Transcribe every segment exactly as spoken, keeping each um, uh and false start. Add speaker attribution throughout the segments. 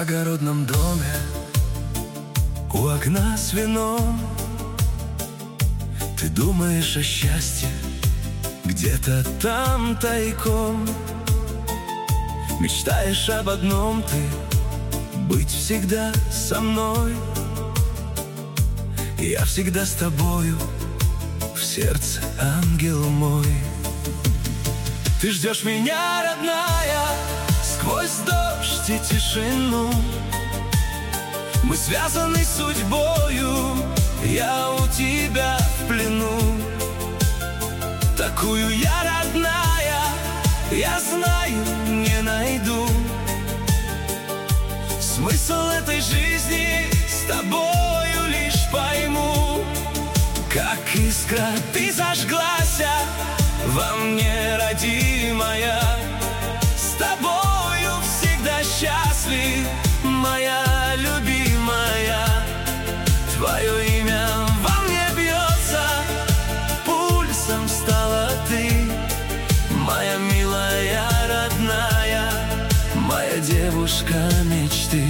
Speaker 1: загородном доме, у окна с вином. Ты думаешь о счастье где-то там тайком. Мечтаешь об одном ты — быть всегда со мной. Я всегда с тобою, в сердце ангел мой. Ты ждешь меня, родная, сквозь дождь и тишину. Мы связаны судьбою, я у тебя в плену. Такую я, родная, я знаю, не найду. Смысл этой жизни с тобою лишь пойму. Как искра ты зажглась во мне, родимая. С тобою всегда счастлив, моя любимая. Твое имя во мне бьется, пульсом стала ты. Моя милая, родная, моя девушка мечты.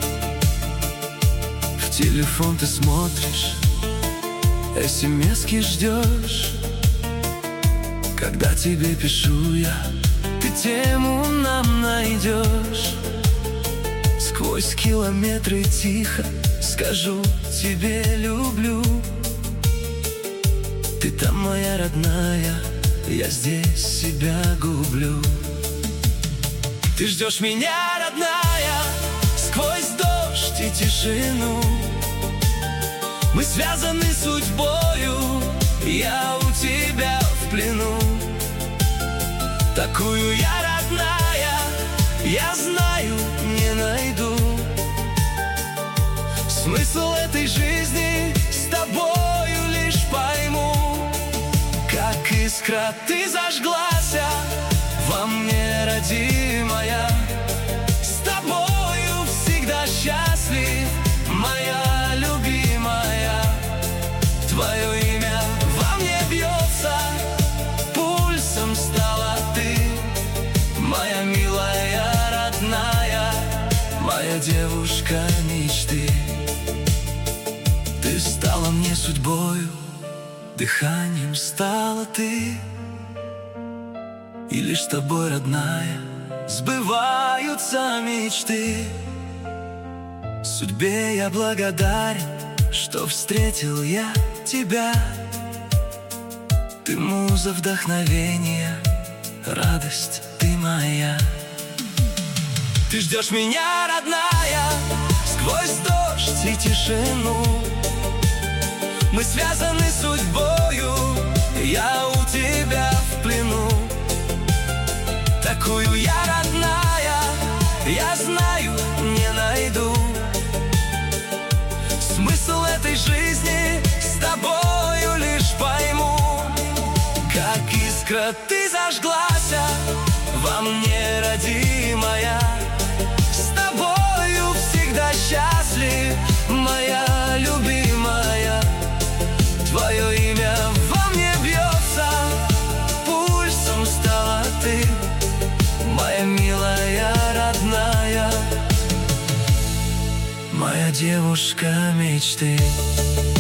Speaker 1: В телефон ты смотришь, эс-эм-эски ждешь. Когда тебе пишу я, ты тему нам найдешь. Сквозь километры тихо скажу тебе люблю. Ты там моя родная, я здесь себя гублю. Ты ждешь меня, родная, сквозь дождь и тишину. Мы связаны судьбою, я у тебя в плену. Такую я, родная, я знаю, не найду. Смысл этой жизни с тобою лишь пойму. Как искра ты зажглась во мне, родимая. С тобою всегда счастлив, моя любимая. Твое имя во мне бьется, пульсом стала ты. Моя милая, родная, моя девушка мечты. Ты стала мне судьбою, дыханием стала ты. И лишь с тобой, родная, сбываются мечты. Судьбе я благодарен, что встретил я тебя. Ты муза вдохновения, радость ты моя. Ты ждешь меня, родная, сквозь дождь и тишину. Мы связаны судьбою, я у тебя в плену. Такую я, родная, я знаю, не найду. Смысл этой жизни с тобою лишь пойму. Как искра ты зажглась во мне, родимая. С тобою всегда счастлив, моя любимая. Твое имя во мне бьется, пульсом стала ты. Моя милая, родная, моя девушка мечты.